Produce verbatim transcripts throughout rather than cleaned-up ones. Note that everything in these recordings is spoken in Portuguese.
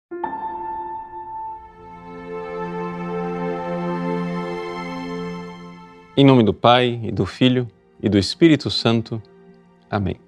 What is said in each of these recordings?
Em nome do Pai, e do Filho, e do Espírito Santo. Amém.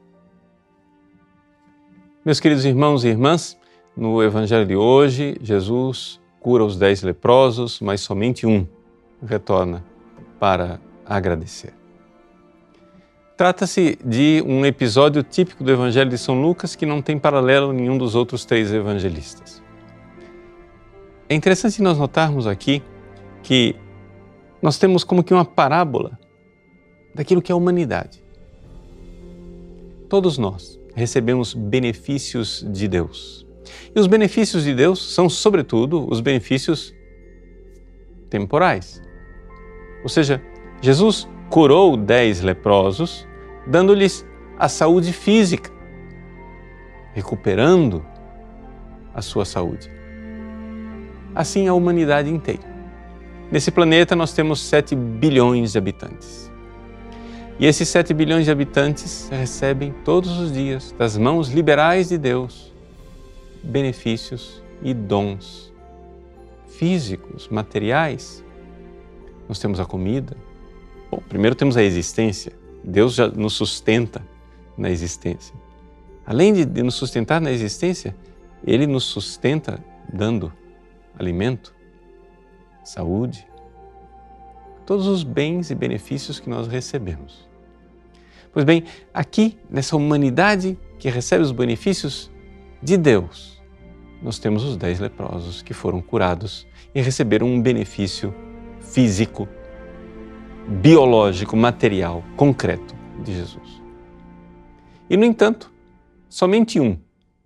Meus queridos irmãos e irmãs, no Evangelho de hoje, Jesus cura os dez leprosos, mas somente um retorna para agradecer. Trata-se de um episódio típico do Evangelho de São Lucas que não tem paralelo em nenhum dos outros três evangelistas. É interessante nós notarmos aqui que nós temos como que uma parábola daquilo que é a humanidade. Todos nós recebemos benefícios de Deus. E os benefícios de Deus são, sobretudo, os benefícios temporais. Ou seja, Jesus curou dez leprosos, dando-lhes a saúde física, recuperando a sua saúde. Assim a humanidade inteira. Nesse planeta nós temos sete bilhões de habitantes. E esses sete bilhões de habitantes recebem todos os dias, das mãos liberais de Deus, benefícios e dons físicos, materiais. Nós temos a comida. Bom, primeiro temos a existência. Deus já nos sustenta na existência. Além de nos sustentar na existência, Ele nos sustenta dando alimento, saúde, todos os bens e benefícios que nós recebemos. Pois bem, aqui, nessa humanidade que recebe os benefícios de Deus, nós temos os dez leprosos que foram curados e receberam um benefício físico, biológico, material, concreto de Jesus. E, no entanto, somente um,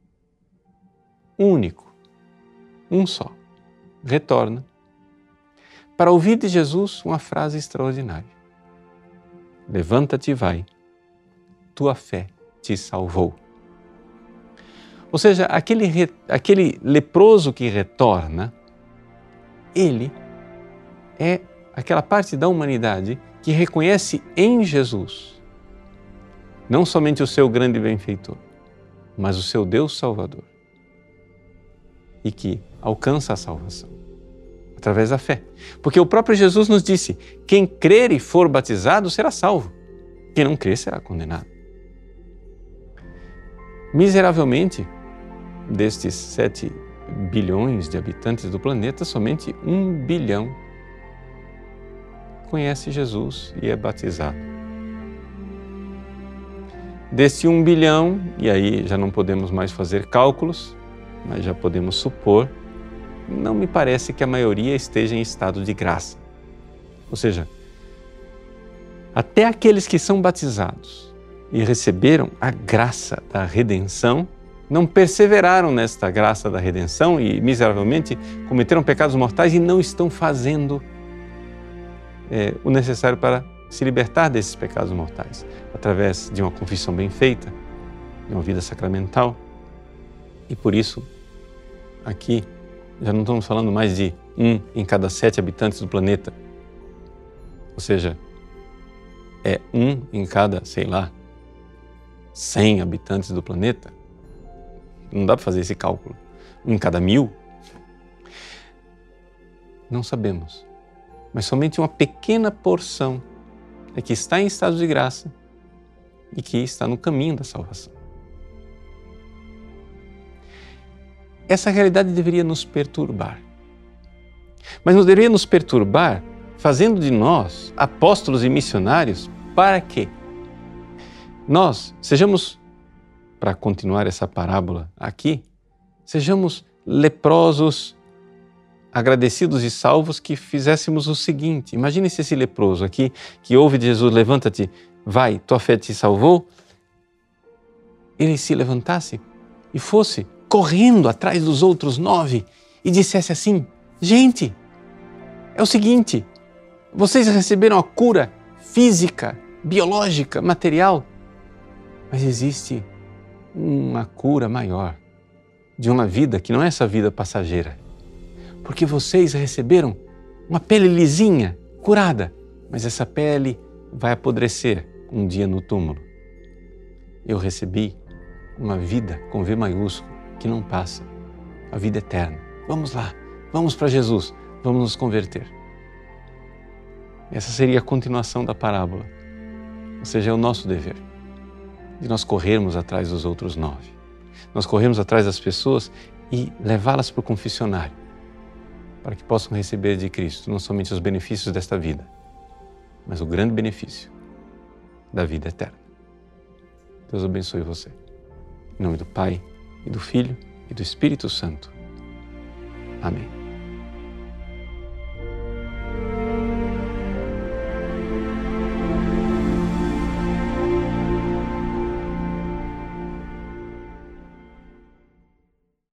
único, um só, retorna para ouvir de Jesus uma frase extraordinária. Levanta-te e vai, tua fé te salvou. Ou seja, aquele, aquele leproso que retorna, ele é aquela parte da humanidade que reconhece em Jesus não somente o seu grande benfeitor, mas o seu Deus Salvador e que alcança a salvação através da fé. Porque o próprio Jesus nos disse, quem crer e for batizado será salvo, quem não crer será condenado. Miseravelmente, destes sete bilhões de habitantes do planeta, somente um bilhão conhece Jesus e é batizado. Desse um bilhão, e aí já não podemos mais fazer cálculos, mas já podemos supor, não me parece que a maioria esteja em estado de graça. Ou seja, até aqueles que são batizados e receberam a graça da redenção, não perseveraram nesta graça da redenção e miseravelmente cometeram pecados mortais e não estão fazendo é, o necessário para se libertar desses pecados mortais, através de uma confissão bem feita, de uma vida sacramental. E por isso, aqui, já não estamos falando mais de um em cada sete habitantes do planeta. Ou seja, é um em cada, sei lá, cem habitantes do planeta. Não dá para fazer esse cálculo. Um em cada mil? Não sabemos. Mas somente uma pequena porção é que está em estado de graça e que está no caminho da salvação. Essa realidade deveria nos perturbar. Mas não deveria nos perturbar fazendo de nós apóstolos e missionários para quê? Nós sejamos, para continuar essa parábola aqui, sejamos leprosos, agradecidos e salvos que fizéssemos o seguinte. Imagine se esse leproso aqui, que ouve de Jesus, levanta-te, vai, tua fé te salvou, ele se levantasse e fosse correndo atrás dos outros nove e dissesse assim, gente, é o seguinte, vocês receberam a cura física, biológica, material, mas existe uma cura maior de uma vida que não é essa vida passageira. Porque vocês receberam uma pele lisinha, curada, mas essa pele vai apodrecer um dia no túmulo. Eu recebi uma vida com V maiúsculo, que não passa, a vida eterna. Vamos lá, vamos para Jesus, vamos nos converter. Essa seria a continuação da parábola. Ou seja, é o nosso dever de nós corrermos atrás dos outros nove. Nós corremos atrás das pessoas e levá-las para o confessionário, para que possam receber de Cristo não somente os benefícios desta vida, mas o grande benefício da vida eterna. Deus abençoe você. Em nome do Pai, e do Filho, e do Espírito Santo. Amém.